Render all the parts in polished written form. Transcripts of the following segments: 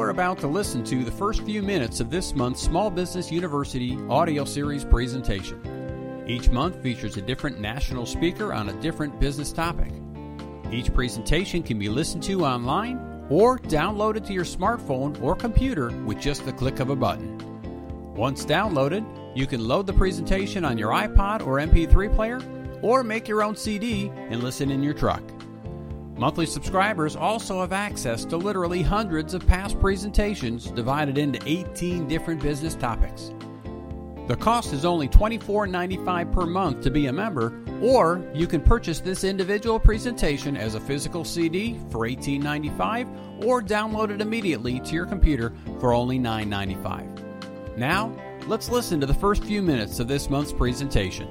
are about to listen to the first few minutes of this month's Small Business University audio series presentation. Each month features a different national speaker on a different business topic. Each presentation can be listened to online or downloaded to your smartphone or computer with just the click of a button. Once downloaded, you can load the presentation on your iPod or MP3 player, or make your own CD and listen in your truck. Monthly subscribers also have access to literally hundreds of past presentations divided into 18 different business topics. The cost is only $24.95 per month to be a member, or you can purchase this individual presentation as a physical CD for $18.95 or download it immediately to your computer for only $9.95. Now, let's listen to the first few minutes of this month's presentation.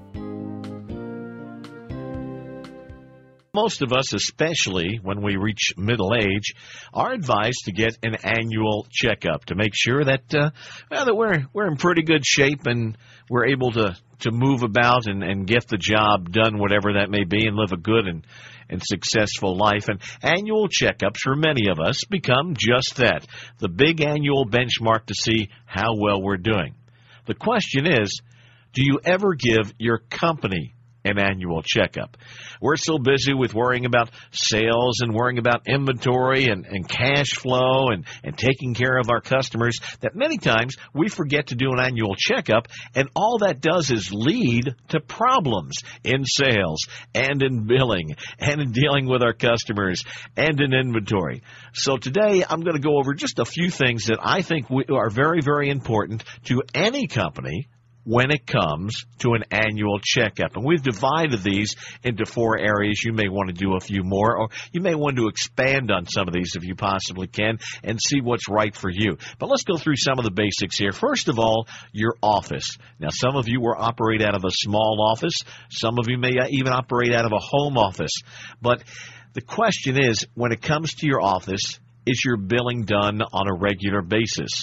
Most of us, especially when we reach middle age, are advised to get an annual checkup to make sure that that we're in pretty good shape and we're able to move about and get the job done, whatever that may be, and live a good and successful life. And annual checkups for many of us become just that, the big annual benchmark to see how well we're doing. The question is, do you ever give your company an annual checkup? We're so busy with worrying about sales and worrying about inventory and cash flow and taking care of our customers that many times we forget to do an annual checkup, and all that does is lead to problems in sales and in billing and in dealing with our customers and in inventory. So today I'm going to go over just a few things that I think are very, very important to any company when it comes to an annual checkup. And we've divided these into 4 areas. You may want to do a few more, or you may want to expand on some of these if you possibly can and see what's right for you. But let's go through some of the basics here. First of all, your office. Now, some of you will operate out of a small office. Some of you may even operate out of a home office. But the question is, when it comes to your office, is your billing done on a regular basis?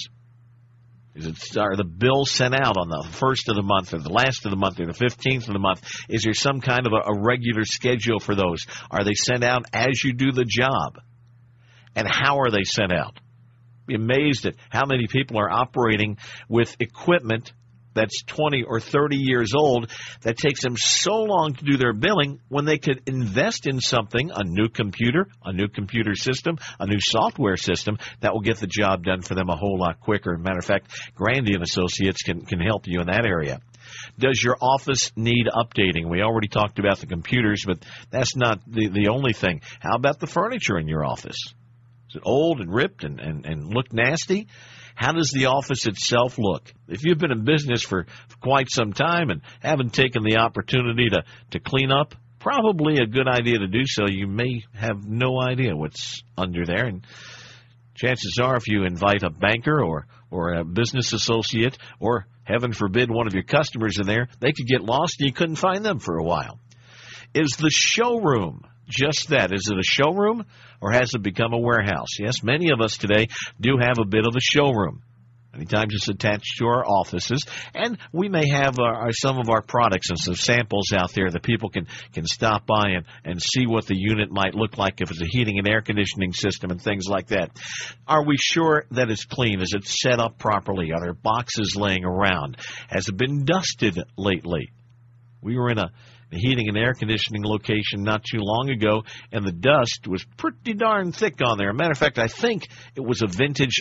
Are the bills sent out on the first of the month or the last of the month or the 15th of the month? Is there some kind of a regular schedule for those? Are they sent out as you do the job? And how are they sent out? Be amazed at how many people are operating with equipment that's 20 or 30 years old that takes them so long to do their billing when they could invest in something, a new computer system, a new software system that will get the job done for them a whole lot quicker. Matter of fact, Grandy and Associates can help you in that area. Does your office need updating? We already talked about the computers, but that's not the only thing. How about the furniture in your office? Is it old and ripped and look nasty? How does the office itself look? If you've been in business for quite some time and haven't taken the opportunity to clean up, probably a good idea to do so. You may have no idea what's under there. And chances are if you invite a banker or a business associate or, heaven forbid, one of your customers in there, they could get lost and you couldn't find them for a while. Is the showroom just that? Is it a showroom or has it become a warehouse? Yes, many of us today do have a bit of a showroom. Many times it's attached to our offices, and we may have some of our products and some samples out there that people can stop by and see what the unit might look like if it's a heating and air conditioning system and things like that. Are we sure that it's clean? Is it set up properly? Are there boxes laying around? Has it been dusted lately? We were in a heating and air conditioning location not too long ago, and the dust was pretty darn thick on there. Matter of fact, I think it was a vintage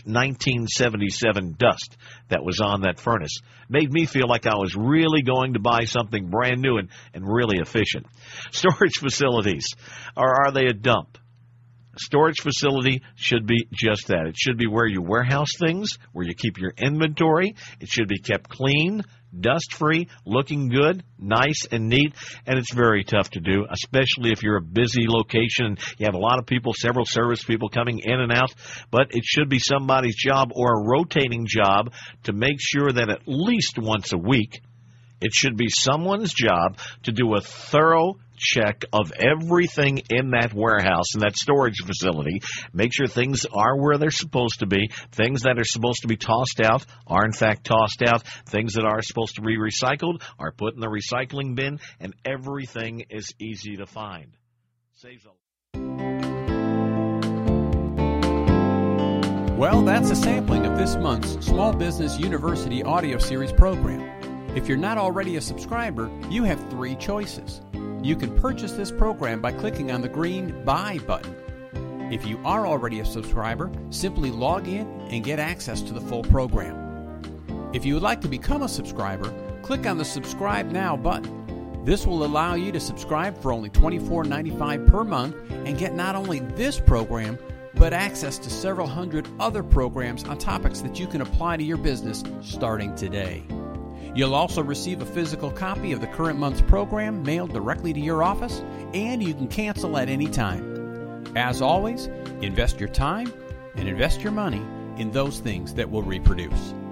1977 dust that was on that furnace. Made me feel like I was really going to buy something brand new and really efficient. Storage facilities, or are they a dump? A storage facility should be just that. It should be where you warehouse things, where you keep your inventory. It should be kept clean, dust-free, looking good, nice and neat, and it's very tough to do, especially if you're a busy location. You have a lot of people, several service people coming in and out, but it should be somebody's job or a rotating job to make sure that at least once a week, it should be someone's job to do a thorough check of everything in that warehouse, in that storage facility. Make sure things are where they're supposed to be. Things that are supposed to be tossed out are in fact tossed out. Things that are supposed to be recycled are put in the recycling bin, and everything is easy to find. Saves a Well, that's a sampling of this month's Small Business University audio series program. If you're not already a subscriber, you have 3 choices. You can purchase this program by clicking on the green Buy button. If you are already a subscriber, simply log in and get access to the full program. If you would like to become a subscriber, click on the Subscribe Now button. This will allow you to subscribe for only $24.95 per month and get not only this program, but access to several hundred other programs on topics that you can apply to your business starting today. You'll also receive a physical copy of the current month's program mailed directly to your office, and you can cancel at any time. As always, invest your time and invest your money in those things that will reproduce.